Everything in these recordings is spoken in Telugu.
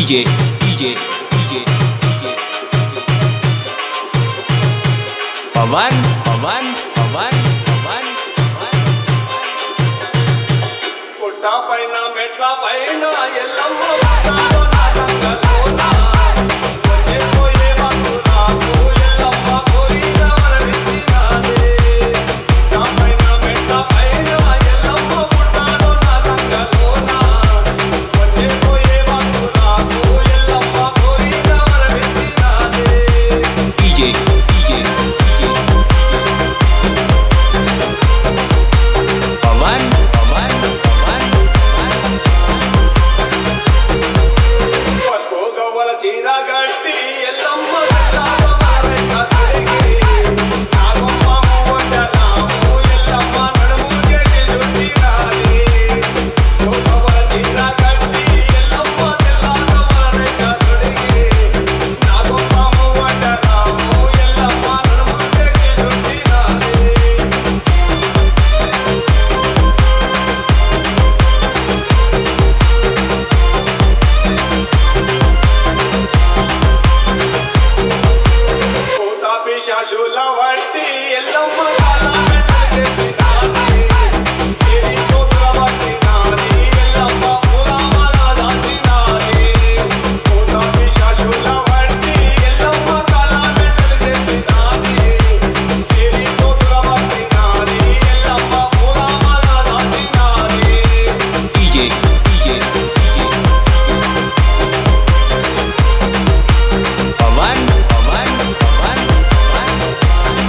DJ, DJ, DJ, DJ, Pawan, Pawan, Pawan, Pawan, పుట్టా పైన మెట్ల పైన ఎల్లమ్మ పుట్టాలో నా రంగలోన వచ్చే పోయే మాకు నాకు ఎల్లమ్మ కోరిన వరమిచ్చినాదే పుట్టా పైన మెట్ల పైన ఎల్లమ్మ పుట్టాలో నా రంగలోన వచ్చే పోయే మాకు నాకు ఎల్లమ్మ కోరిన వరమిచ్చినాదే DJ, DJ, DJ, Pawan, Pawan, Pawan, పసుపు గవ్వల చీర గట్టి ఎల్లమ్మ కళ్ళాలో మారెక్క తొడిగి నాగమ్మ మువ్వట నాము ఎల్లమ్మ నడుము చేసి చుట్టినాది పసుపు గవ్వల చీర గట్టి ఎల్లమ్మ కళ్ళాలో మారెక్క తొడిగి నాగమ్మ మువ్వట నాము ఎల్లమ్మ నడుము చేసి చుట్టినాది పిశాచుల వట్టి ఎల్లమ్మ కాలామె తలకేసినాది చేరి కోతుల పట్టినాది ఎల్లమ్మ పూలమాల దాచినాది కోత పిశాచుల వట్టి ఎల్లమ్మ కాలామె తలకేసినాది చేరి కోతుల పట్టినాది ఎల్లమ్మ పూలమాల దాచినాది DJ, DJ, DJ, Pawan, Pawan, Pawan, Pawan,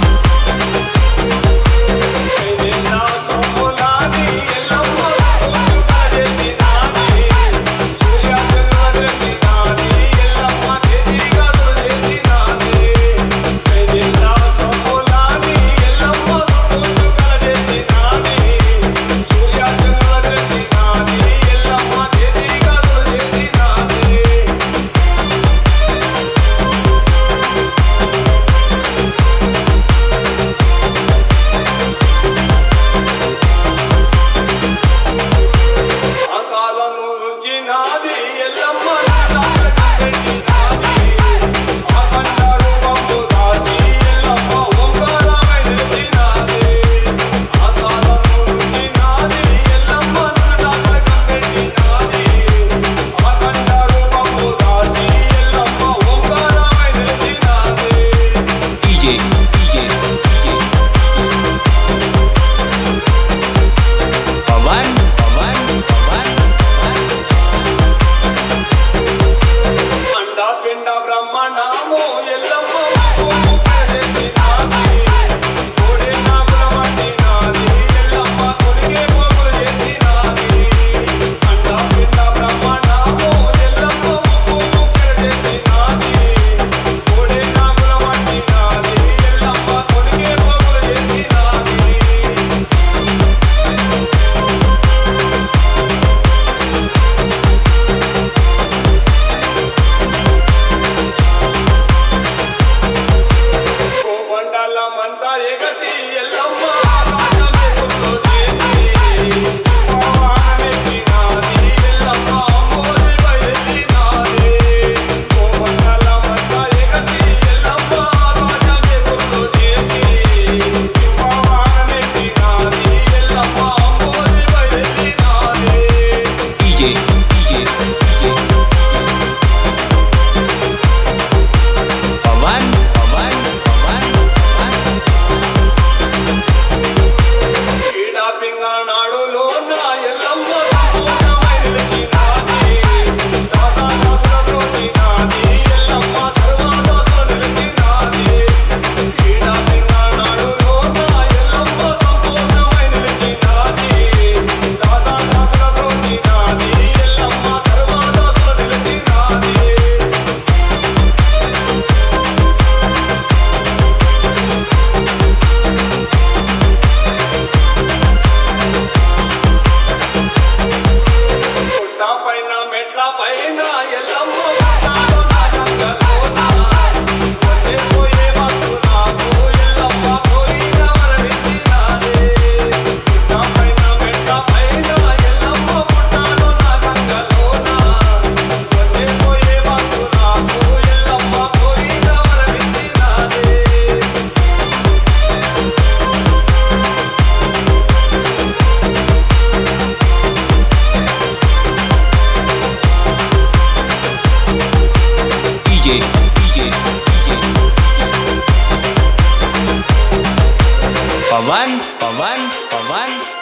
Pawan Pawan Pawan